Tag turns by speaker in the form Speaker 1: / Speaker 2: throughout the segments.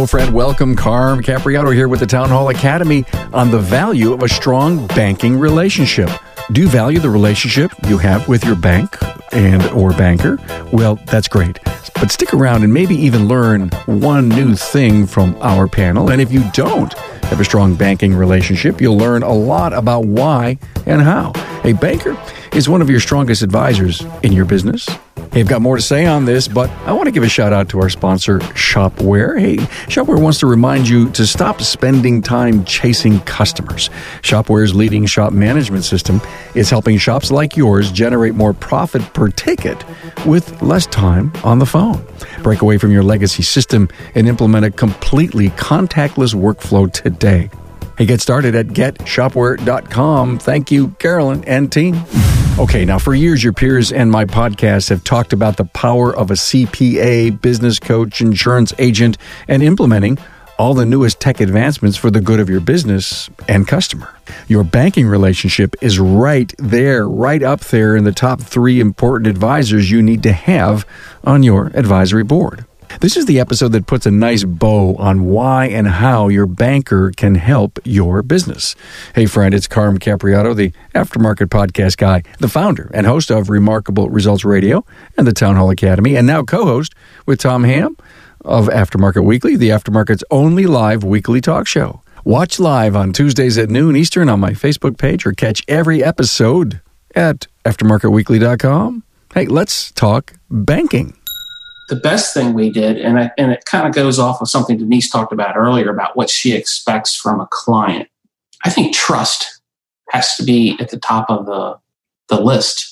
Speaker 1: friend. Welcome. Carm Capriato here with the Town Hall Academy on the value of a strong banking relationship. Do you value the relationship you have with your bank or banker? Well, that's great. But stick around and maybe even learn one new thing from our panel. And if you don't have a strong banking relationship, you'll learn a lot about why and how. A banker is one of your strongest advisors in your business. They've got more to say on this, but I want to give a shout out to our sponsor, Shopware. Hey, Shopware wants to remind you to stop spending time chasing customers. Shopware's leading shop management system is helping shops like yours generate more profit per ticket with less time on the phone. Break away from your legacy system and implement a completely contactless workflow today. Hey, get started at getshopware.com. Thank you, Carolyn and team. Okay, now for years, your peers and my podcast have talked about the power of a CPA, business coach, insurance agent, and implementing all the newest tech advancements for the good of your business and customer. Your banking relationship is right there, right up there in the top 3 important advisors you need to have on your advisory board. This is the episode that puts a nice bow on why and how your banker can help your business. Hey, friend, it's Carm Capriato, the Aftermarket Podcast guy, the founder and host of Remarkable Results Radio and the Town Hall Academy, and now co-host with Tom Ham of Aftermarket Weekly, the Aftermarket's only live weekly talk show. Watch live on Tuesdays at noon Eastern on my Facebook page or catch every episode at aftermarketweekly.com. Hey, let's talk banking.
Speaker 2: The best thing we did, and it kind of goes off of something Denise talked about earlier about what she expects from a client. I think trust has to be at the top of the list.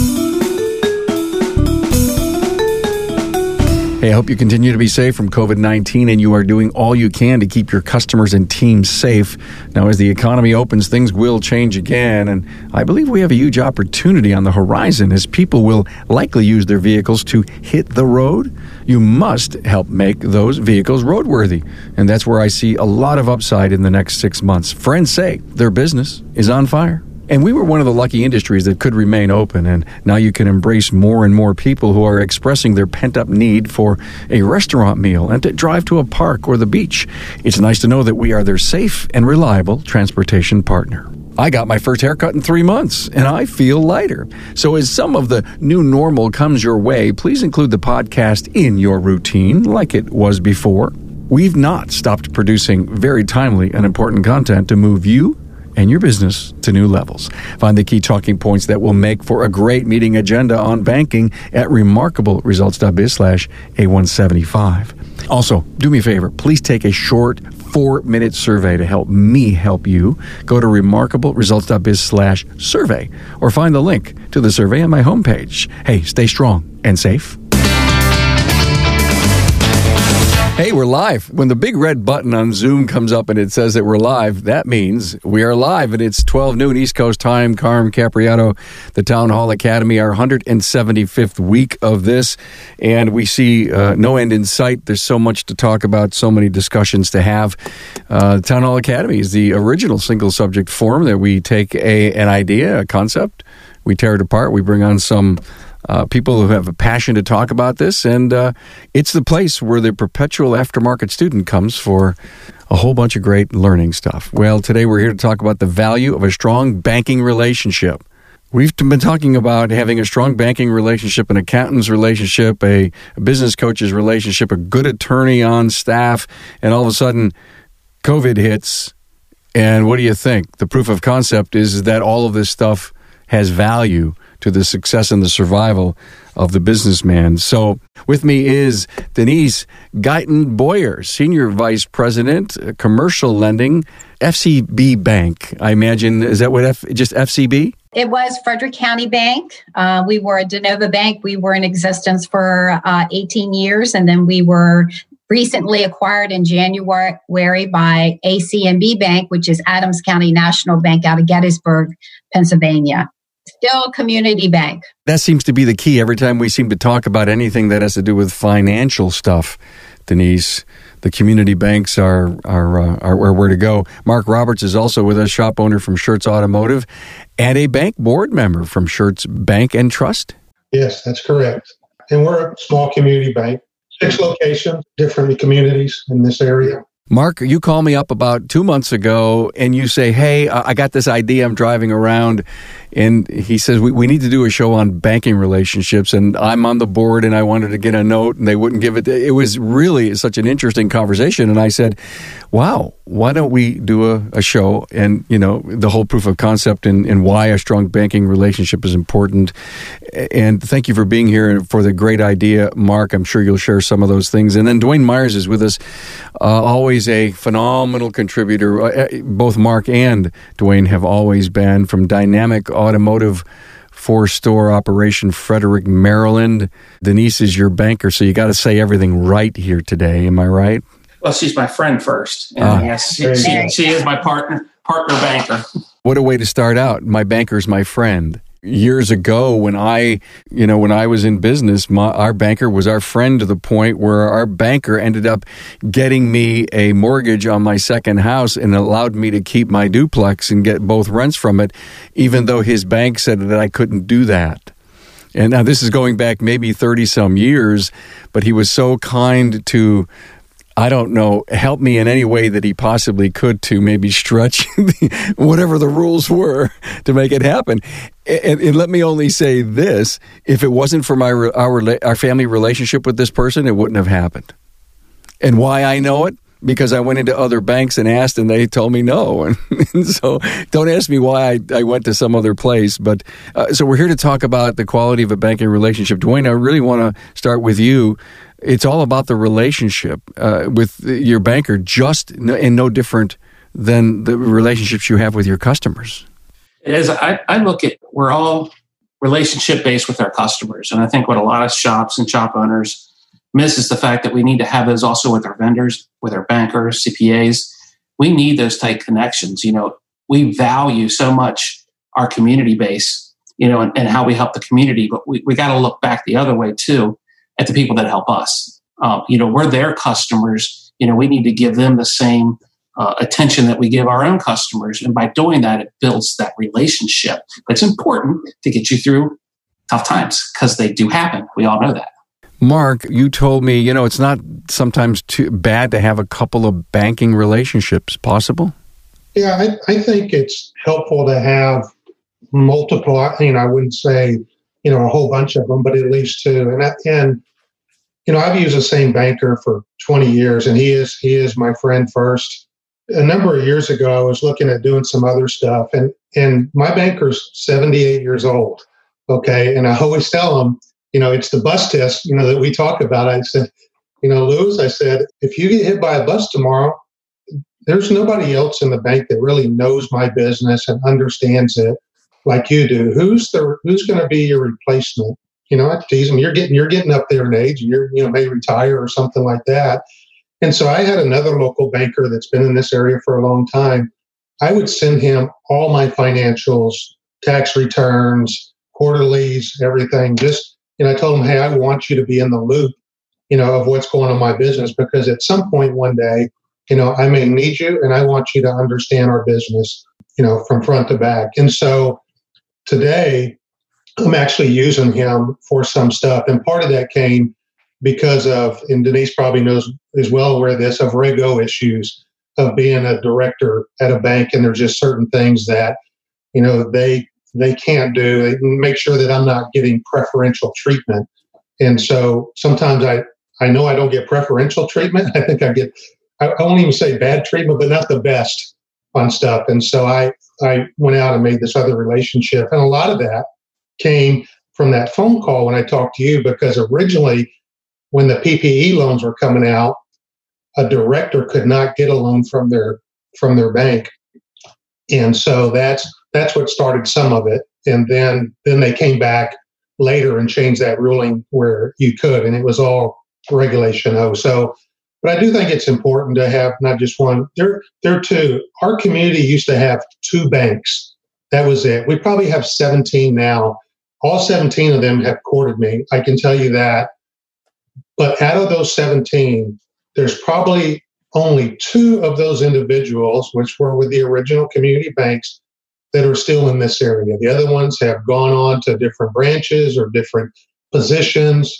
Speaker 1: Hey, I hope you continue to be safe from COVID-19 and you are doing all you can to keep your customers and teams safe. Now, as the economy opens, things will change again, and I believe we have a huge opportunity on the horizon as people will likely use their vehicles to hit the road. You must help make those vehicles roadworthy, and that's where I see a lot of upside in the next 6 months. Friends say their business is on fire. And we were one of the lucky industries that could remain open, and now you can embrace more and more people who are expressing their pent-up need for a restaurant meal and to drive to a park or the beach. It's nice to know that we are their safe and reliable transportation partner. I got my first haircut in 3 months, and I feel lighter. So as some of the new normal comes your way, please include the podcast in your routine like it was before. We've not stopped producing very timely and important content to move you and your business to new levels. Find the key talking points that will make for a great meeting agenda on banking at remarkableresults.biz/A175. Also, do me a favor. Please take a short 4-minute survey to help me help you. Go to remarkableresults.biz/survey or find the link to the survey on my homepage. Hey, stay strong and safe. Hey, we're live. When the big red button on Zoom comes up and it says that we're live, that means we are live, and it's 12 noon East Coast time. Carm Capriato, the Town Hall Academy, our 175th week of this, and we see no end in sight. There's so much to talk about, so many discussions to have. Town Hall Academy is the original single subject forum that we take an idea, a concept, we tear it apart, we bring on some people who have a passion to talk about this, and it's the place where the perpetual aftermarket student comes for a whole bunch of great learning stuff. Well, today we're here to talk about the value of a strong banking relationship. We've been talking about having a strong banking relationship, an accountant's relationship, a business coach's relationship, a good attorney on staff, and all of a sudden, COVID hits, and what do you think? The proof of concept is that all of this stuff has value to the success and the survival of the businessman. So with me is Denise Guyton-Boyer, Senior Vice President, Commercial Lending, FCB Bank. I imagine, is that what, just FCB?
Speaker 3: It was Frederick County Bank. We were a de novo bank. We were in existence for 18 years, and then we were recently acquired in January by ACNB Bank, which is Adams County National Bank out of Gettysburg, Pennsylvania. Still a community bank.
Speaker 1: That seems to be the key every time we seem to talk about anything that has to do with financial stuff, Denise. The community banks are where to go. Mark Roberts is also with us, shop owner from Schertz Automotive and a bank board member from Schertz Bank and Trust.
Speaker 4: Yes, that's correct. And we're a small community bank. 6 locations, different communities in this area.
Speaker 1: Mark, you called me up about 2 months ago and you say, hey, I got this idea. I'm driving around. And he says, we need to do a show on banking relationships. And I'm on the board and I wanted to get a note and they wouldn't give it. It was really such an interesting conversation. And I said, wow, why don't we do a show and, the whole proof of concept and why a strong banking relationship is important. And thank you for being here and for the great idea, Mark. I'm sure you'll share some of those things. And then Dwayne Myers is with us, always a phenomenal contributor. Both Mark and Dwayne have always been from Dynamic Automotive 4-store operation, Frederick, Maryland. Denise is your banker, so you got to say everything right here today. Am I right?
Speaker 2: Well, she's my friend first. And yes, she is my partner banker.
Speaker 1: What a way to start out. My banker's my friend. Years ago, when I was in business, our banker was our friend to the point where our banker ended up getting me a mortgage on my second house and allowed me to keep my duplex and get both rents from it, even though his bank said that I couldn't do that. And now this is going back maybe 30-some years, but he was so kind to, help me in any way that he possibly could to maybe stretch whatever the rules were to make it happen. And let me only say this, if it wasn't for our family relationship with this person, it wouldn't have happened. And why I know it? Because I went into other banks and asked, and they told me no. And so don't ask me why I went to some other place. But so we're here to talk about the quality of a banking relationship. Dwayne, I really want to start with you. It's all about the relationship with your banker, and no different than the relationships you have with your customers.
Speaker 2: It is. I look at, we're all relationship-based with our customers. And I think what a lot of shops and shop owners miss is the fact that we need to have those also with our vendors, with our bankers, CPAs. We need those tight connections. We value so much our community base, and how we help the community, but we got to look back the other way too, at the people that help us. We're their customers. We need to give them the same attention that we give our own customers. And by doing that, it builds that relationship. But it's important to get you through tough times because they do happen. We all know that.
Speaker 1: Mark, you told me, it's not sometimes too bad to have a couple of banking relationships. Possible?
Speaker 4: Yeah, I think it's helpful to have multiple, I wouldn't say, a whole bunch of them, but at least 2. And I've used the same banker for 20 years, and he is my friend first. A number of years ago, I was looking at doing some other stuff, and my banker's 78 years old. Okay, and I always tell him, it's the bus test, that we talk about. I said, Louis, I said, if you get hit by a bus tomorrow, there's nobody else in the bank that really knows my business and understands it like you do. Who's going to be your replacement? I tease him, you're getting up there in age, and you may retire or something like that. And so I had another local banker that's been in this area for a long time. I would send him all my financials, tax returns, quarterlies, everything. I told him, hey, I want you to be in the loop, of what's going on in my business, because at some point one day, I may need you, and I want you to understand our business, from front to back. And so today, I'm actually using him for some stuff. And part of that came because of, and Denise probably is well aware of this, of rego issues of being a director at a bank. And there's just certain things that, they can't do. They make sure that I'm not getting preferential treatment. And so sometimes I know I don't get preferential treatment. I think I won't even say bad treatment, but not the best on stuff. And so I went out and made this other relationship. And a lot of that came from that phone call when I talked to you, because originally when the PPE loans were coming out, a director could not get a loan from their bank. And so that's what started some of it. And then they came back later and changed that ruling where you could, and it was all Regulation O. So, but I do think it's important to have not just one. There are 2. Our community used to have 2 banks. That was it. We probably have 17 now. All 17 of them have courted me. I can tell you that. But out of those 17, there's probably only 2 of those individuals, which were with the original community banks, that are still in this area. The other ones have gone on to different branches or different positions.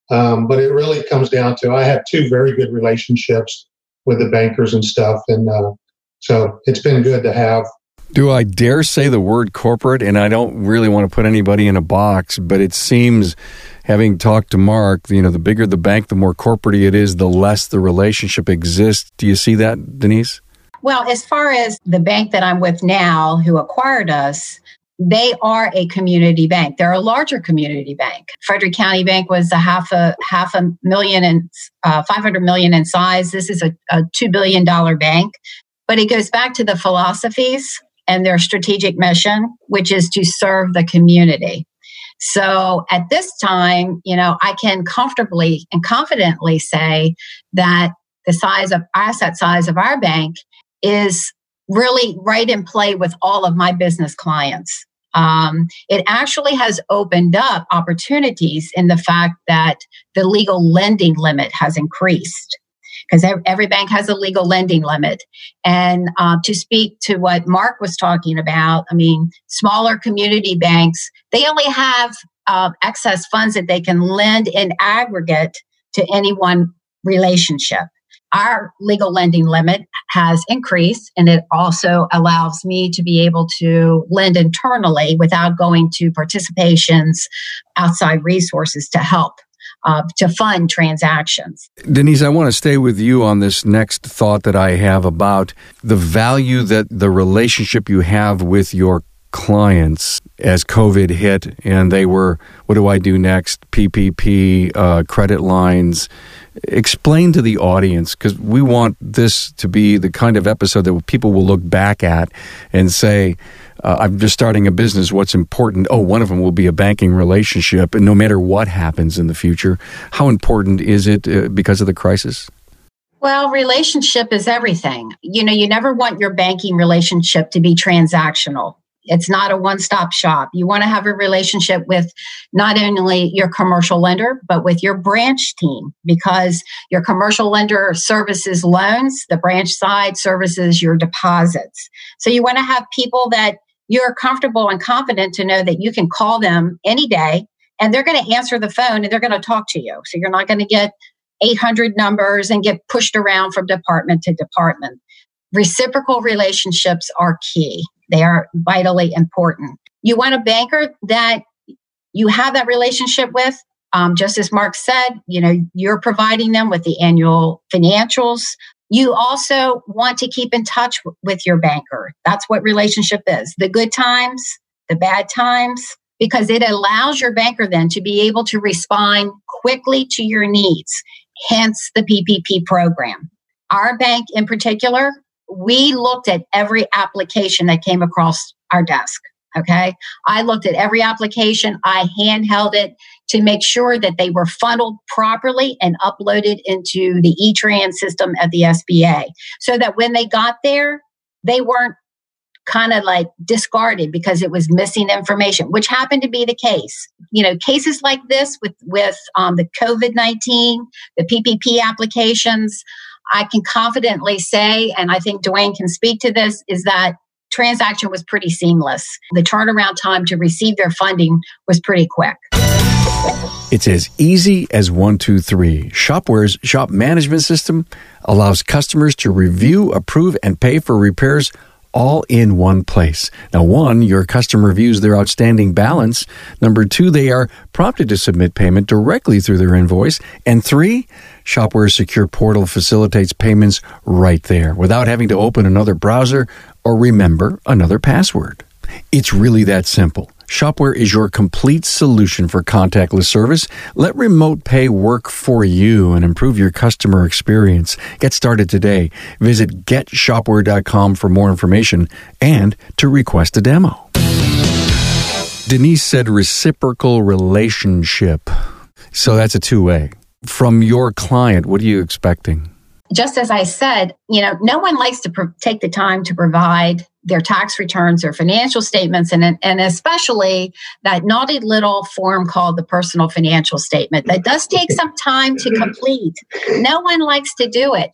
Speaker 4: But it really comes down to, I have two very good relationships with the bankers and stuff. And so it's been good to have.
Speaker 1: Do I dare say the word corporate? And I don't really want to put anybody in a box, but it seems, having talked to Mark, the bigger the bank, the more corporate it is, the less the relationship exists. Do you see that, Denise?
Speaker 3: Well, as far as the bank that I'm with now, who acquired us, they are a community bank. They're a larger community bank. Frederick County Bank was a half a million and $500 million in size. This is a $2 billion bank, but it goes back to the philosophies and their strategic mission, which is to serve the community. So at this time, I can comfortably and confidently say that the asset size of our bank is really right in play with all of my business clients. It actually has opened up opportunities in the fact that the legal lending limit has increased, because every bank has a legal lending limit. And to speak to what Mark was talking about, smaller community banks, they only have excess funds that they can lend in aggregate to any one relationship. Our legal lending limit has increased, and it also allows me to be able to lend internally without going to participations, outside resources to help to fund transactions.
Speaker 1: Denise, I want to stay with you on this next thought that I have about the value that the relationship you have with your clients as COVID hit and they were, what do I do next? PPP, credit lines. Explain to the audience, because we want this to be the kind of episode that people will look back at and say, I'm just starting a business. What's important? Oh, one of them will be a banking relationship. And no matter what happens in the future, how important is it because of the crisis?
Speaker 3: Well, relationship is everything. You never want your banking relationship to be transactional. It's not a one-stop shop. You want to have a relationship with not only your commercial lender, but with your branch team, because your commercial lender services loans, the branch side services your deposits. So you want to have people that you're comfortable and confident to know that you can call them any day and they're going to answer the phone and they're going to talk to you. So you're not going to get 800 numbers and get pushed around from department to department. Reciprocal relationships are key. They are vitally important. You want a banker that you have that relationship with. Just as Mark said, you're providing them with the annual financials. You also want to keep in touch with your banker. That's what relationship is. The good times, the bad times, because it allows your banker then to be able to respond quickly to your needs, hence the PPP program. Our bank in particular, we looked at every application that came across our desk, okay? I looked at every application. I handheld it to make sure that they were funneled properly and uploaded into the E-Tran system at the SBA, so that when they got there, they weren't kind of like discarded because it was missing information, which happened to be the case. Cases like this with the COVID-19, the PPP applications, I can confidently say, and I think Dwayne can speak to this, is that transaction was pretty seamless. The turnaround time to receive their funding was pretty quick.
Speaker 1: It's as easy as 1, 2, 3. Shopware's shop management system allows customers to review, approve, and pay for repairs all in one place. Now, 1, your customer views their outstanding balance. 2, they are prompted to submit payment directly through their invoice. And 3, Shopware's secure portal facilitates payments right there without having to open another browser or remember another password. It's really that simple. Shopware is your complete solution for contactless service. Let remote pay work for you and improve your customer experience. Get started today. Visit getshopware.com for more information and to request a demo. Denise said reciprocal relationship. So that's a two-way. From your client, what are you expecting?
Speaker 3: Just as I said, no one likes to take the time to provide their tax returns or financial statements, and especially that naughty little form called the personal financial statement. That does take some time to complete. No one likes to do it.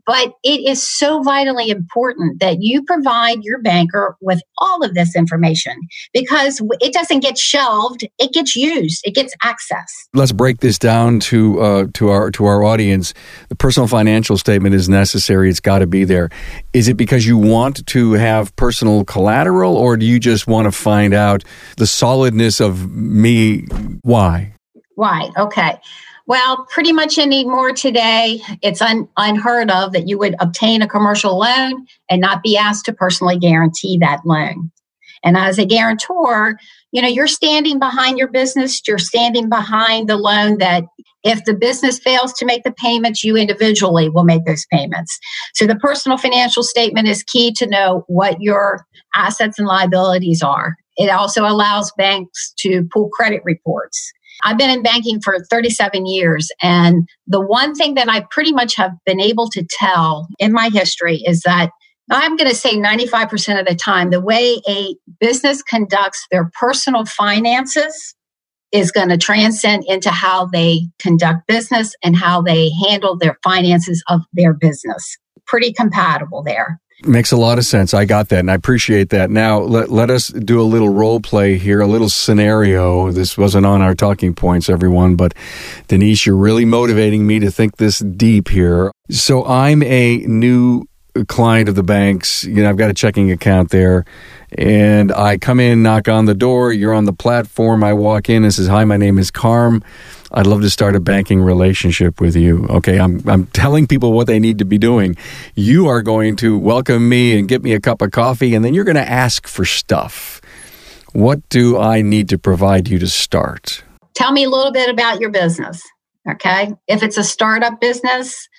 Speaker 3: But it is so vitally important that you provide your banker with all of this information, because it doesn't get shelved, it gets used, it gets access.
Speaker 1: Let's break this down to our audience. The personal financial statement is necessary. It's got to be there. Is it because you want to have personal collateral, or do you just want to find out the solidness of me? Why?
Speaker 3: Why? Okay. Well, pretty much anymore today, it's unheard of that you would obtain a commercial loan and not be asked to personally guarantee that loan. And as a guarantor, you're standing behind your business. You're standing behind the loan that if the business fails to make the payments, you individually will make those payments. So the personal financial statement is key to know what your assets and liabilities are. It also allows banks to pull credit reports. I've been in banking for 37 years, and the one thing that I pretty much have been able to tell in my history is that I'm going to say 95% of the time, the way a business conducts their personal finances is going to transcend into how they conduct business and how they handle their finances of their business. Pretty compatible there.
Speaker 1: Makes a lot of sense. I got that, and I appreciate that. Now, let us do a little role play here, a little scenario. This wasn't on our talking points, everyone, but Denise, you're really motivating me to think this deep here. So I'm a new client of the bank's. I've got a checking account there, and I come in, knock on the door. You're on the platform. I walk in and says, "Hi, my name is Carm. I'd love to start a banking relationship with you." Okay, I'm telling people what they need to be doing. You are going to welcome me and get me a cup of coffee, and then you're going to ask for stuff. What do I need to provide you to start?
Speaker 3: Tell me a little bit about your business, okay? If it's a startup business,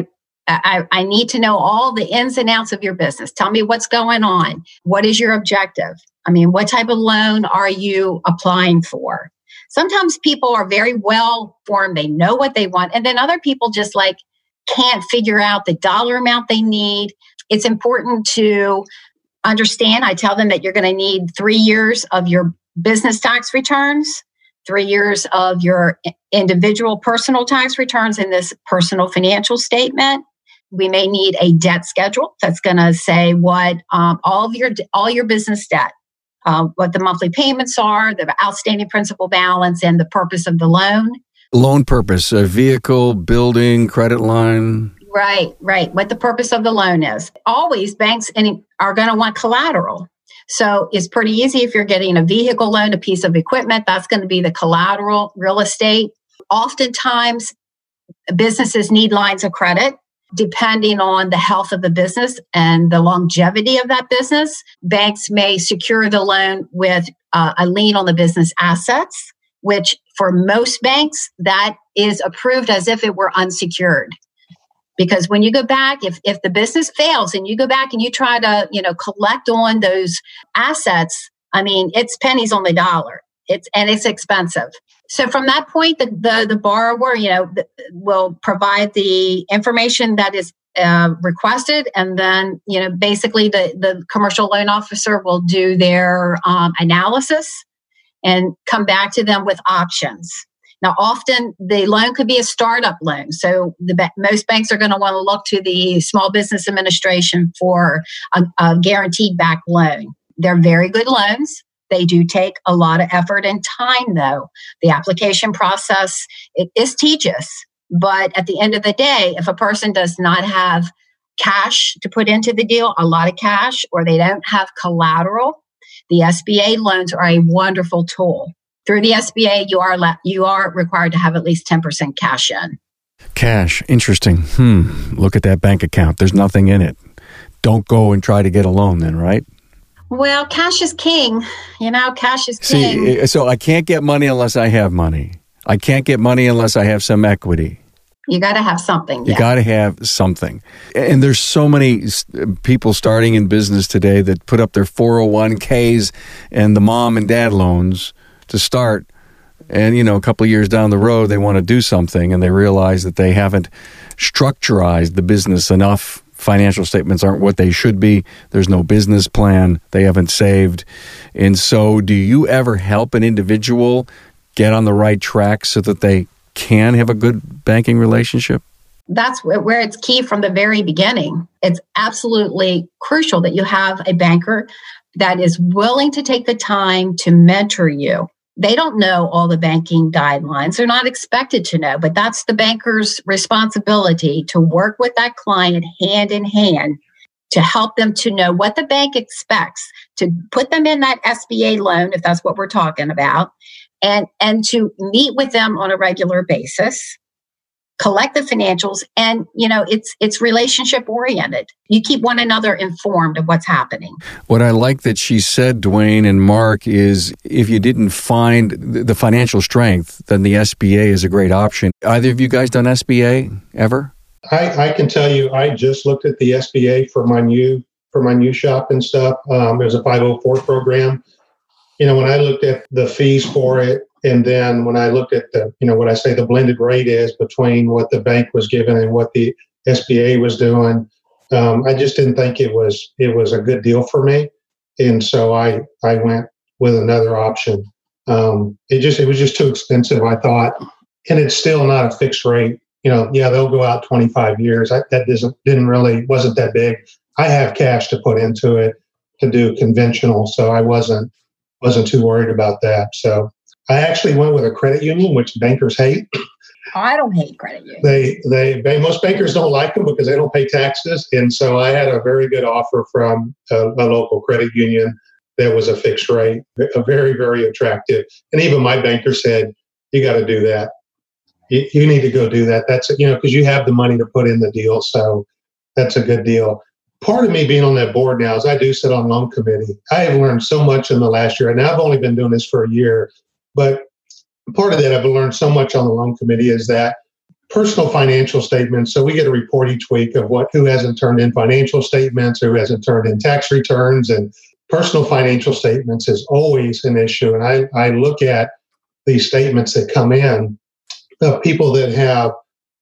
Speaker 3: I need to know all the ins and outs of your business. Tell me what's going on. What is your objective? What type of loan are you applying for? Sometimes people are very well formed. They know what they want. And then other people just can't figure out the dollar amount they need. It's important to understand. I tell them that you're going to need 3 years of your business tax returns, 3 years of your individual personal tax returns in this personal financial statement. We may need a debt schedule that's going to say what all your business debt, what the monthly payments are, the outstanding principal balance, and the purpose of the loan.
Speaker 1: Loan purpose, a vehicle, building, credit line.
Speaker 3: Right. What the purpose of the loan is. Always banks are going to want collateral. So it's pretty easy if you're getting a vehicle loan, a piece of equipment, that's going to be the collateral, real estate. Oftentimes, businesses need lines of credit. Depending on the health of the business and the longevity of that business, banks may secure the loan with a lien on the business assets, which for most banks, that is approved as if it were unsecured. Because when you go back, if the business fails and you go back and you try to, collect on those assets, it's pennies on the dollar. It's expensive. So from that point, the borrower, will provide the information that is requested, and then, basically the commercial loan officer will do their analysis and come back to them with options. Now, often the loan could be a startup loan. So most banks are going to want to look to the Small Business Administration for a guaranteed back loan. They're very good loans. They do take a lot of effort and time, though. The application process, it is tedious. But at the end of the day, if a person does not have cash to put into the deal, a lot of cash, or they don't have collateral, the SBA loans are a wonderful tool. Through the SBA, you are required to have at least 10% cash in.
Speaker 1: Cash, interesting. Look at that bank account. There's nothing in it. Don't go and try to get a loan then, right?
Speaker 3: Well, cash is king. Cash is king.
Speaker 1: See, so I can't get money unless I have money. I can't get money unless I have some equity.
Speaker 3: You got to have something.
Speaker 1: You got to have something. And there's so many people starting in business today that put up their 401ks and the mom and dad loans to start. And, a couple of years down the road, they want to do something and they realize that they haven't structurized the business enough. Financial statements aren't what they should be. There's no business plan. They haven't saved. And so do you ever help an individual get on the right track so that they can have a good banking relationship?
Speaker 3: that's where it's key from the very beginning. It's absolutely crucial that you have a banker that is willing to take the time to mentor you. They don't know all the banking guidelines. They're not expected to know, but that's the banker's responsibility to work with that client hand in hand to help them to know what the bank expects, to put them in that SBA loan, if that's what we're talking about, and to meet with them on a regular basis, collect the financials, and it's relationship oriented. You keep one another informed of what's happening.
Speaker 1: What I like that she said, Dwayne and Mark, is if you didn't find the financial strength, then the SBA is a great option. Either of you guys done SBA ever?
Speaker 4: I can tell you, I just looked at the SBA for my new shop and stuff. There's a 504 program. When I looked at the fees for it, and then when I looked at what I say the blended rate is between what the bank was giving and what the SBA was doing, I just didn't think it was a good deal for me, and so I went with another option. It was just too expensive, I thought, and it's still not a fixed rate. They'll go out 25 years. That wasn't that big. I have cash to put into it to do conventional, so I wasn't too worried about that. So I actually went with a credit union, which bankers hate.
Speaker 3: I don't hate credit unions.
Speaker 4: Most bankers don't like them because they don't pay taxes, and so I had a very good offer from a local credit union that was a fixed rate, a very, very attractive. And even my banker said, "You got to do that. You need to go do that. That's because you have the money to put in the deal, so that's a good deal." Part of me being on that board now is I do sit on loan committee. I have learned so much in the last year, and I've only been doing this for a year. But part of that I've learned so much on the loan committee is that personal financial statements. So we get a report each week of who hasn't turned in financial statements, who hasn't turned in tax returns, and personal financial statements is always an issue. And I look at these statements that come in of people that have,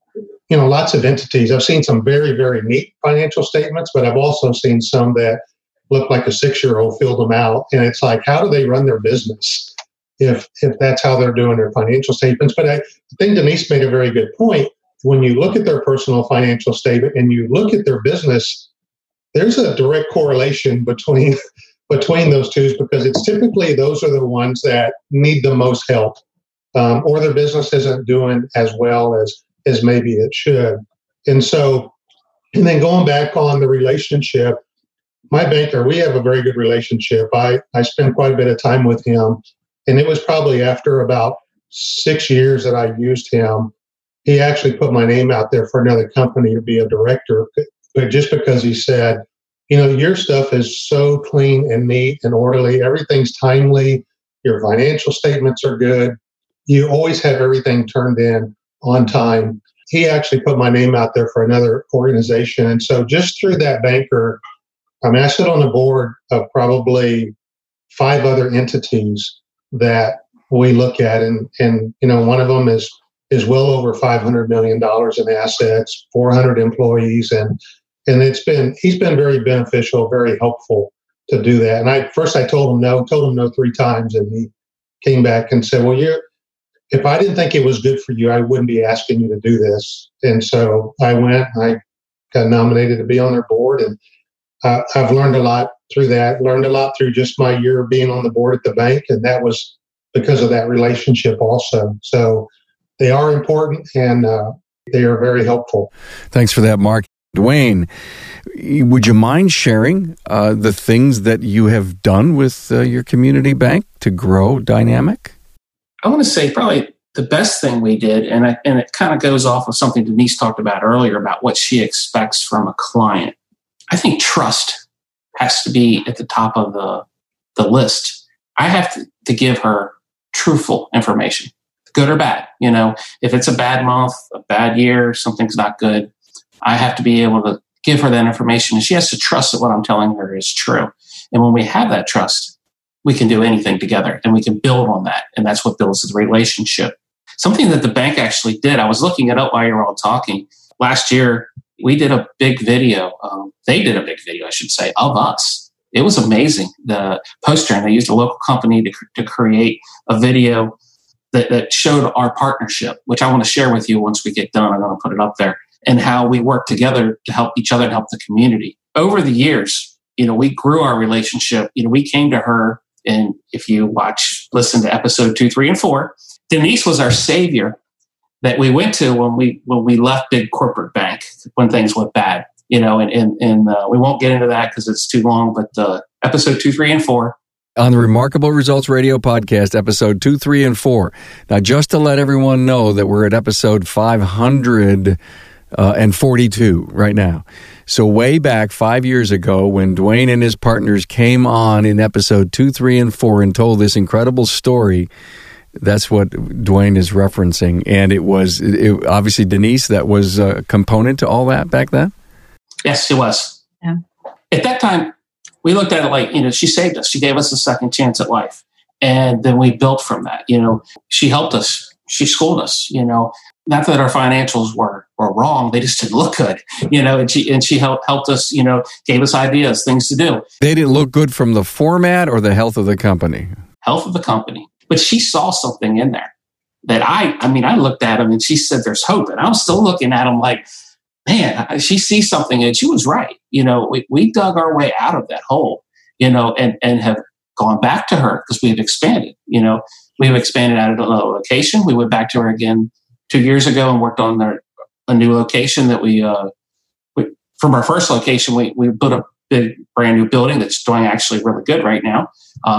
Speaker 4: lots of entities. I've seen some very, very neat financial statements, but I've also seen some that look like a 6-year-old filled them out. And it's like, how do they run their business if that's how they're doing their financial statements? But I think Denise made a very good point. When you look at their personal financial statement and you look at their business, there's a direct correlation between those two, because it's typically those are the ones that need the most help, or their business isn't doing as well as maybe it should. And then going back on the relationship, my banker, we have a very good relationship. I spend quite a bit of time with him, and it was probably after about 6 years that I used him, he actually put my name out there for another company to be a director, but just because he said, your stuff is so clean and neat and orderly, everything's timely, your financial statements are good, you always have everything turned in on time. He actually put my name out there for another organization. And so just through that banker, I sit on the board of probably 5 other entities that we look at. And one of them is well over $500 million in assets, 400 employees. And he's been very beneficial, very helpful to do that. And I told him no 3 times. And he came back and said, well, if I didn't think it was good for you, I wouldn't be asking you to do this. And so I got nominated to be on their board. And I've learned a lot through that, learned a lot through just my year of being on the board at the bank. And that was because of that relationship also. So they are important, and they are very helpful.
Speaker 1: Thanks for that, Mark. Dwayne, would you mind sharing the things that you have done with your community bank to grow Dynamic?
Speaker 2: I want to say probably the best thing we did, and it kind of goes off of something Denise talked about earlier about what she expects from a client. I think trust has to be at the top of the list. I have to give her truthful information, good or bad. If it's a bad month, a bad year, something's not good, I have to be able to give her that information, and she has to trust that what I'm telling her is true. And when we have that trust, we can do anything together, and we can build on that. And that's what builds the relationship. Something that the bank actually did, I was looking it up while you were all talking. Last year, we did a big video. They did a big video, I should say, of us. It was amazing. The poster, and they used a local company to create a video that showed our partnership, which I want to share with you once we get done. I'm going to put it up there. and how we work together to help each other and help the community. Over the years, we grew our relationship. We came to her, and if you listen to episode 2, 3, and 4, Denise was our savior that we went to when we left big corporate bank, when things went bad, and we won't get into that because it's too long, but episode 2, 3, and 4.
Speaker 1: On the Remarkable Results Radio Podcast, episode 2, 3, and 4. Now, just to let everyone know that we're at episode 542 right now. So way back 5 years ago, when Dwayne and his partners came on in episode 2, 3, and 4 and told this incredible story, that's what Dwayne is referencing. And it was obviously Denise that was a component to all that back then?
Speaker 2: Yes, it was.
Speaker 3: Yeah. At
Speaker 2: that time, we looked at it like, she saved us. She gave us a second chance at life. And then we built from that. She helped us. She schooled us, Not that our financials were wrong. They just didn't look good, and she helped us, gave us ideas, things to do.
Speaker 1: They didn't look good from the format or the health of the company?
Speaker 2: Health of the company. But she saw something in there that I looked at them and she said, there's hope. And I'm still looking at them like, man, she sees something, and she was right. We dug our way out of that hole, and have gone back to her because we've expanded. We've expanded out of another location. We went back to her again 2 years ago and worked on a new location that we from our first location, we built a big brand new building that's doing actually really good right now.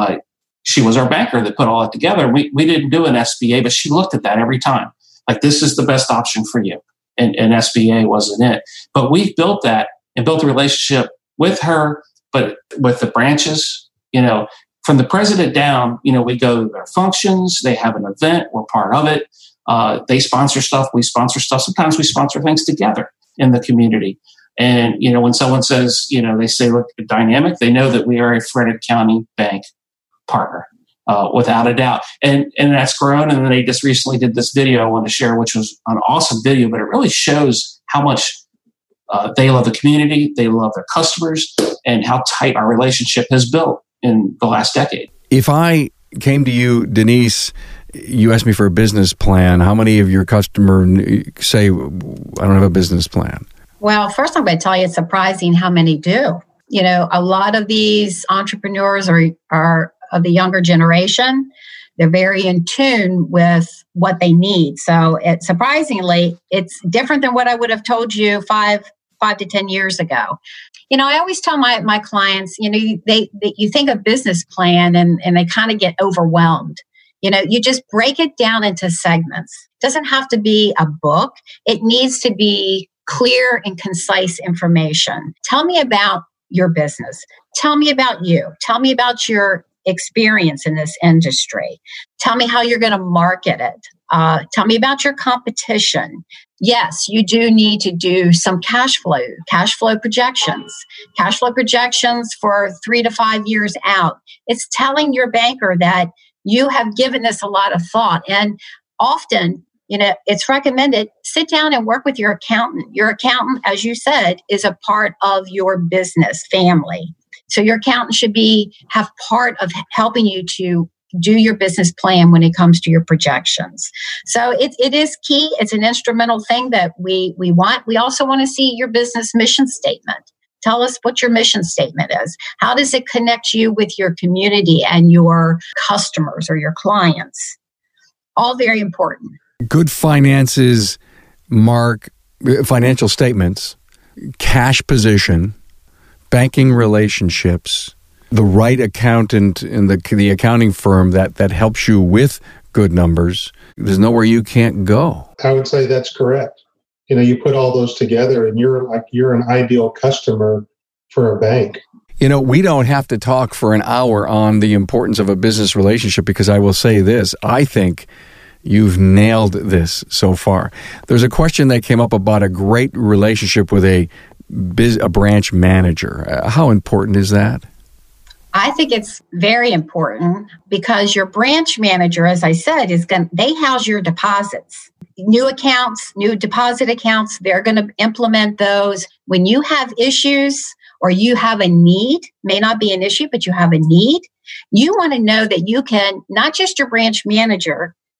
Speaker 2: She was our banker that put all that together. We didn't do an SBA, but she looked at that every time. Like, this is the best option for you. And SBA wasn't it. But we built that and built a relationship with her, but with the branches, from the president down, we go to their functions. They have an event. We're part of it. They sponsor stuff. We sponsor stuff. Sometimes we sponsor things together in the community. And, when someone says, they say, look, dynamic, they know that we are a Frederick County Bank partner. Without a doubt. And that's grown. And then they just recently did this video I want to share, which was an awesome video, but it really shows how much they love the community, they love their customers, and how tight our relationship has built in the last decade.
Speaker 1: If I came to you, Denise, you asked me for a business plan, how many of your customers say, I don't have a business plan?
Speaker 3: Well, first I'm going to tell you, it's surprising how many do. A lot of these entrepreneurs are of the younger generation. They're very in tune with what they need. So surprisingly, it's different than what I would have told you five to 10 years ago. I always tell my clients, you think of business plan and they kind of get overwhelmed. You just break it down into segments. It doesn't have to be a book. It needs to be clear and concise information. Tell me about your business. Tell me about you. Tell me about your experience in this industry. Tell me how you're going to market it. Tell me about your competition. Yes, you do need to do some cash flow projections for 3 to 5 years out. It's telling your banker that you have given this a lot of thought. And often, it's recommended, sit down and work with your accountant. Your accountant, as you said, is a part of your business family. So your accountant should have part of helping you to do your business plan when it comes to your projections. So it is key. It's an instrumental thing that we want. We also want to see your business mission statement. Tell us what your mission statement is. How does it connect you with your community and your customers or your clients? All very important.
Speaker 1: Good finances, Mark, financial statements, cash position, banking relationships, the right accountant in the accounting firm that helps you with good numbers. There's nowhere you can't go.
Speaker 4: I would say that's correct. You put all those together and you're an ideal customer for a bank.
Speaker 1: We don't have to talk for an hour on the importance of a business relationship, because I will say this, I think you've nailed this so far. There's a question that came up about a great relationship with a branch manager. How important is that?
Speaker 3: I think it's very important, because your branch manager, as I said, they house your deposits. New accounts, new deposit accounts, they're going to implement those. When you have issues or you have a need, may not be an issue, but you have a need, you want to know that you can, not just your branch manager,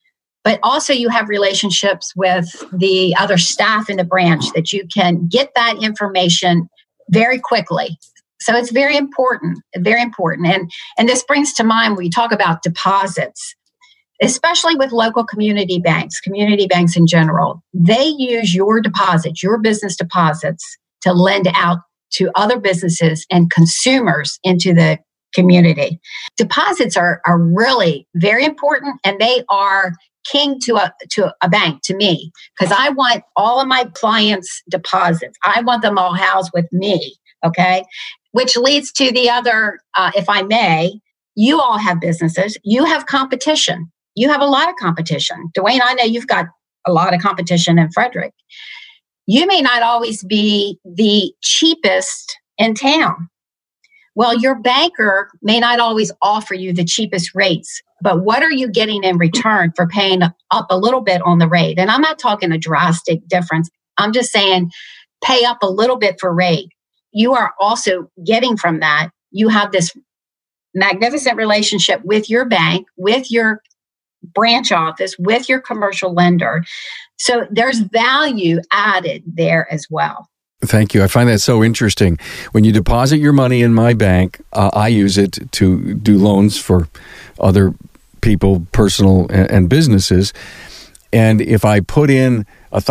Speaker 3: but also you have relationships with the other staff in the branch that you can get that information very quickly. So it's very important, very important. And this brings to mind when we talk about deposits, especially with local community banks in general. They use your deposits, your business deposits, to lend out to other businesses and consumers into the community. Deposits are really very important, and they are king to a bank, to me, because I want all of my clients' deposits. I want them all housed with me, okay? Which leads to the other, if I may, you all have businesses. You have competition. You have a lot of competition. Dwayne, I know you've got a lot of competition in Frederick. You may not always be the cheapest in town. Well, your banker may not always offer you the cheapest rates, but what are you getting in return for paying up a little bit on the rate? And I'm not talking a drastic difference. I'm just saying pay up a little bit for rate. You are also getting from that. You have this magnificent relationship with your bank, with your branch office, with your commercial lender. So there's value added there as well.
Speaker 1: Thank you. I find that so interesting. When you deposit your money in my bank, I use it to do loans for other people, personal and businesses. And if I put in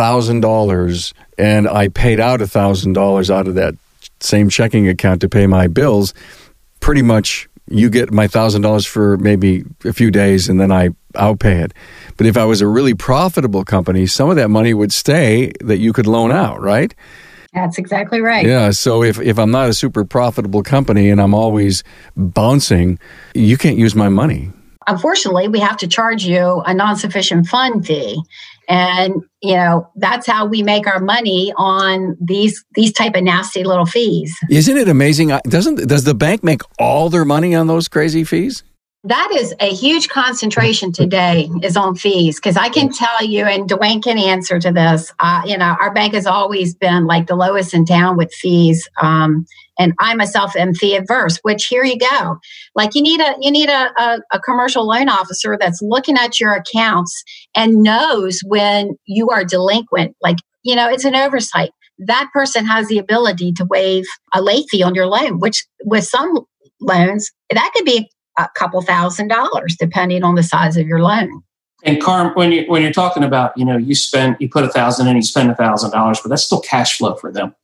Speaker 1: $1,000 and I paid out $1,000 out of that same checking account to pay my bills, pretty much you get my $1,000 for maybe a few days and then I'll pay it. But if I was a really profitable company, some of that money would stay that you could loan out, right?
Speaker 3: That's exactly right.
Speaker 1: Yeah, so if I'm not a super profitable company and I'm always bouncing, you can't use my money.
Speaker 3: Unfortunately, we have to charge you a non-sufficient fund fee. And, that's how we make our money on these type of nasty little fees.
Speaker 1: Isn't it amazing? Does the bank make all their money on those crazy fees?
Speaker 3: That is a huge concentration today is on fees, because I can tell you, and Dwayne can answer to this, our bank has always been like the lowest in town with fees. And I myself am fee adverse, which here you go. Like you need a commercial loan officer that's looking at your accounts and knows when you are delinquent. Like, it's an oversight. That person has the ability to waive a late fee on your loan, which with some loans, that could be a couple $1,000s depending on the size of your loan.
Speaker 2: And Carm, when you're talking about, you put $1,000 in, you spend $1,000, but that's still cash flow for them.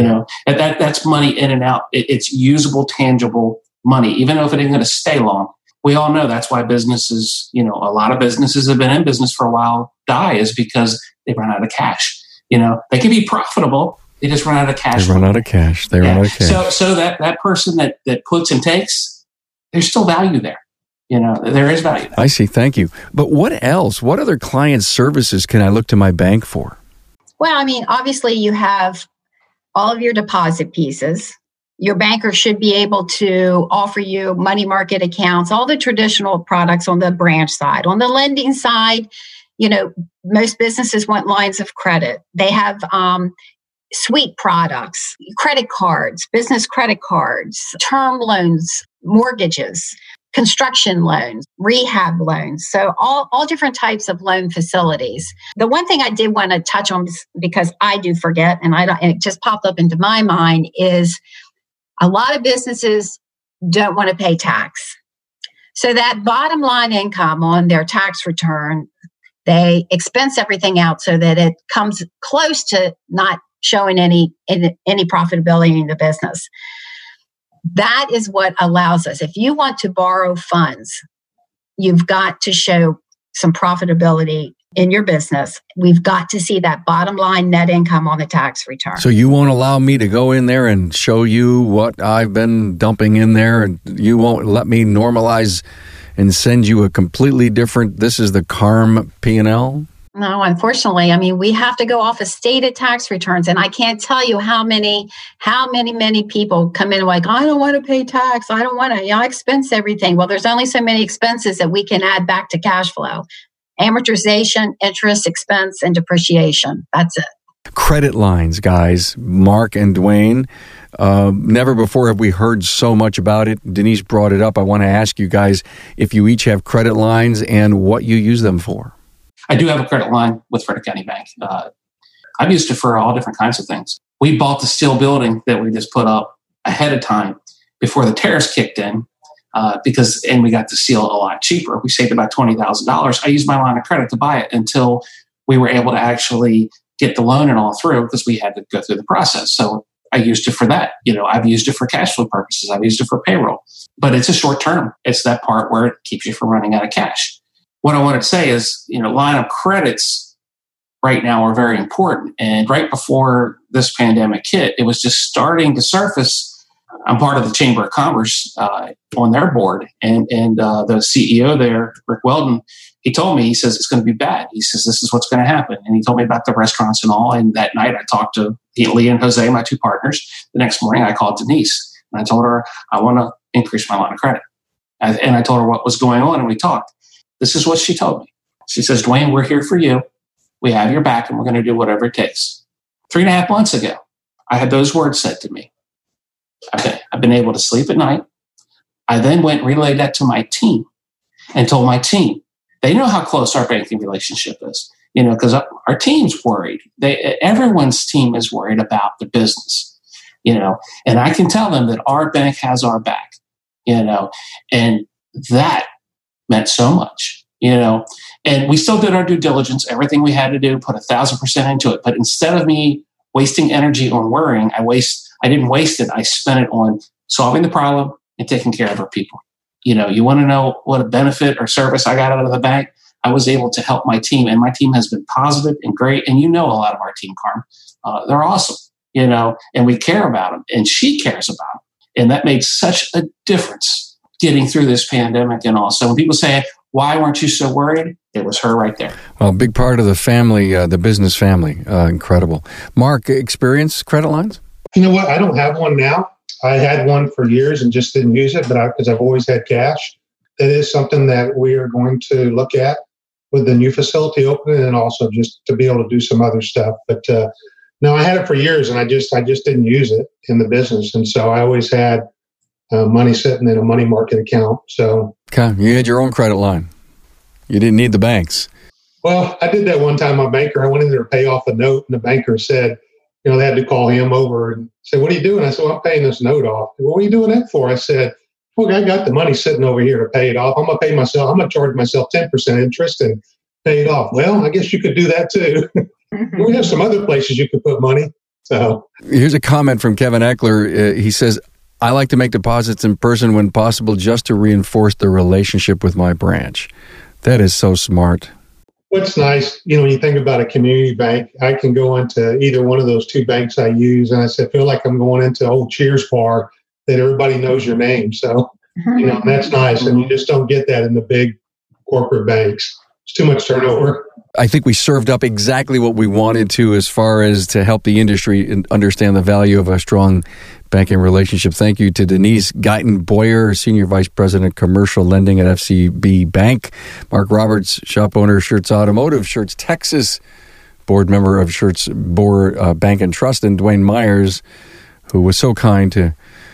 Speaker 2: That's money in and out. It's usable, tangible money, even though if it ain't going to stay long. We all know that's why businesses, a lot of businesses have been in business for a while, die is because they run out of cash. They can be profitable. They just run out of cash.
Speaker 1: They run out of cash. Run out of cash.
Speaker 2: So that person that puts and takes, there's still value there. There is value there.
Speaker 1: I see. Thank you. But what else? What other client services can I look to my bank for?
Speaker 3: Well, obviously you have all of your deposit pieces. Your banker should be able to offer you money market accounts, all the traditional products on the branch side. On the lending side, most businesses want lines of credit. They have suite products, credit cards, business credit cards, term loans, mortgages, construction loans, rehab loans. So all different types of loan facilities. The one thing I did want to touch on, because I do forget, and it just popped up into my mind, is a lot of businesses don't want to pay tax. So that bottom line income on their tax return, they expense everything out so that it comes close to not showing any profitability in the business. That is what allows us. If you want to borrow funds, you've got to show some profitability in your business. We've got to see that bottom line net income on the tax return.
Speaker 1: So you won't allow me to go in there and show you what I've been dumping in there, and you won't let me normalize and send you a completely different, this is the Carm P&L?
Speaker 3: No, unfortunately, we have to go off of stated tax returns, and I can't tell you how many people come in like, I don't want to pay tax. I don't want to, I expense everything. Well, there's only so many expenses that we can add back to cash flow. Amortization, interest, expense, and depreciation. That's it.
Speaker 1: Credit lines, guys. Mark and Dwayne. Never before have we heard so much about it. Denise brought it up. I want to ask you guys if you each have credit lines and what you use them for.
Speaker 2: I do have a credit line with Frederick County Bank. I've used it for all different kinds of things. We bought the steel building that we just put up ahead of time before the tariffs kicked in and we got the steel a lot cheaper. We saved about $20,000. I used my line of credit to buy it until we were able to actually get the loan and all through because we had to go through the process. So I used it for that. I've used it for cash flow purposes. I've used it for payroll. But it's a short term. It's that part where it keeps you from running out of cash. What I wanted to say is, line of credits right now are very important. And right before this pandemic hit, it was just starting to surface. I'm part of the Chamber of Commerce on their board. And the CEO there, Rick Weldon, he told me, he says, it's going to be bad. He says, this is what's going to happen. And he told me about the restaurants and all. And that night I talked to Lee and Jose, my two partners. The next morning I called Denise and I told her, I want to increase my line of credit. And I told her what was going on and we talked. This is what she told me. She says, Dwayne, we're here for you. We have your back and we're going to do whatever it takes. 3.5 months ago, I had those words said to me. I've been able to sleep at night. I then went and relayed that to my team and told my team, they know how close our banking relationship is, because our team's worried. Everyone's team is worried about the business, and I can tell them that our bank has our back, and that meant so much, and we still did our due diligence, everything we had to do, put 1,000% into it. But instead of me wasting energy on worrying, I didn't waste it. I spent it on solving the problem and taking care of our people. You want to know what a benefit or service I got out of the bank? I was able to help my team, and my team has been positive and great. And a lot of our team, Carm. They're awesome, and we care about them, and she cares about them. And that made such a difference getting through this pandemic and all. So when people say, why weren't you so worried? It was her right there.
Speaker 1: Well, a big part of the family, the business family. Incredible. Mark, experience credit lines?
Speaker 4: You know what? I don't have one now. I had one for years and just didn't use it, but because I've always had cash. That is something that we are going to look at with the new facility opening, and also just to be able to do some other stuff. But no, I had it for years, and I just didn't use it in the business, and so I always had money sitting in a money market account. So,
Speaker 1: okay, you had your own credit line. You didn't need the banks.
Speaker 4: Well, I did that one time. My banker, I went in there to pay off a note, and the banker said, they had to call him over and say, what are you doing? I said, well, I'm paying this note off. What are you doing that for? I said, well, I got the money sitting over here to pay it off. I'm going to charge myself 10% interest and pay it off. Well, I guess you could do that too. We have some other places you could put money. So
Speaker 1: here's a comment from Kevin Eckler. He says, I like to make deposits in person when possible just to reinforce the relationship with my branch. That is so smart.
Speaker 4: What's nice, when you think about a community bank, I can go into either one of those two banks I use, and I feel like I'm going into old Cheers bar that everybody knows your name. So, that's nice, and you just don't get that in the big corporate banks. It's too much turnover.
Speaker 1: I think we served up exactly what we wanted to as far as to help the industry understand the value of a strong banking relationship. Thank you to Denise Guyton-Boyer, Senior Vice President, Commercial Lending at FCB Bank. Mark Roberts, shop owner, Schertz Automotive, Schertz Texas, board member of Schertz Bank and Trust, and Dwayne Myers, who was so kind to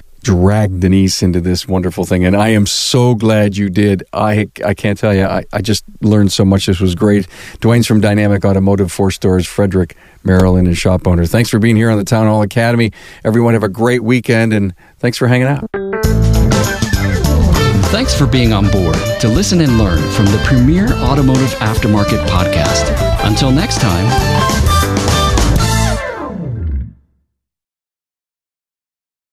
Speaker 1: drag Denise into this wonderful thing. And I am so glad you did. I can't tell you, I just learned so much. This was great. Dwayne's from Dynamic Automotive, 4 stores, Frederick, Maryland, and shop owner. Thanks for being here on the Town Hall Academy. Everyone have a great weekend, and thanks for hanging out.
Speaker 5: Thanks for being on board to listen and learn from the premier automotive aftermarket podcast. Until next time.